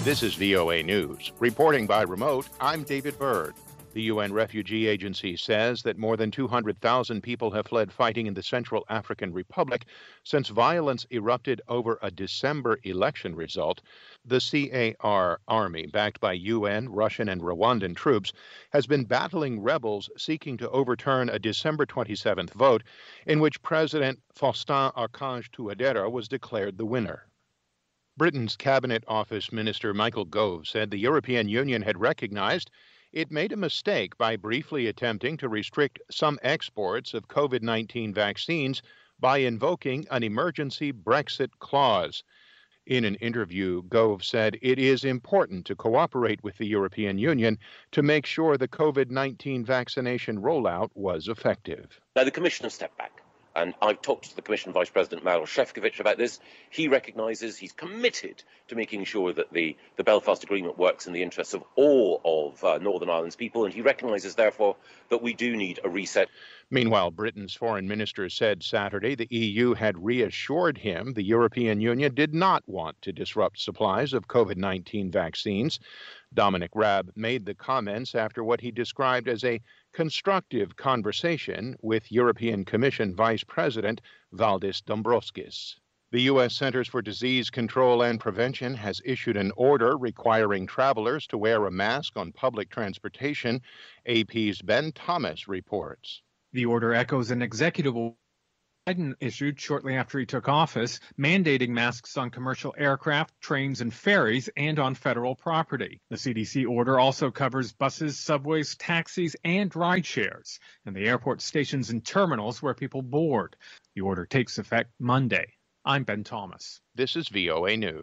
This is VOA News. Reporting by remote, I'm David Byrd. The UN Refugee Agency says that more than 200,000 people have fled fighting in the Central African Republic since violence erupted over a December election result. The CAR army, backed by UN, Russian, and Rwandan troops, has been battling rebels seeking to overturn a December 27th vote in which President Faustin Archange Touadera was declared the winner. Britain's Cabinet Office Minister Michael Gove said the European Union had recognized it made a mistake by briefly attempting to restrict some exports of COVID-19 vaccines by invoking an emergency Brexit clause. In an interview, Gove said it is important to cooperate with the European Union to make sure the COVID-19 vaccination rollout was effective. Now, the Commission has stepped back. And I've talked to the Commission Vice President Maroš Šefčovič about this. He recognises, he's committed to making sure that the Belfast Agreement works in the interests of all of Northern Ireland's people, and he recognises, therefore, that we do need a reset. Meanwhile, Britain's foreign minister said Saturday the EU had reassured him the European Union did not want to disrupt supplies of COVID-19 vaccines. Dominic Raab made the comments after what he described as a constructive conversation with European Commission Vice President Valdis Dombrovskis. The U.S. Centers for Disease Control and Prevention has issued an order requiring travelers to wear a mask on public transportation. AP's Ben Thomas reports. The order echoes an executive order Biden issued shortly after he took office, mandating masks on commercial aircraft, trains, and ferries, and on federal property. The CDC order also covers buses, subways, taxis, and ride shares, and the airport stations and terminals where people board. The order takes effect Monday. I'm Ben Thomas. This is VOA News.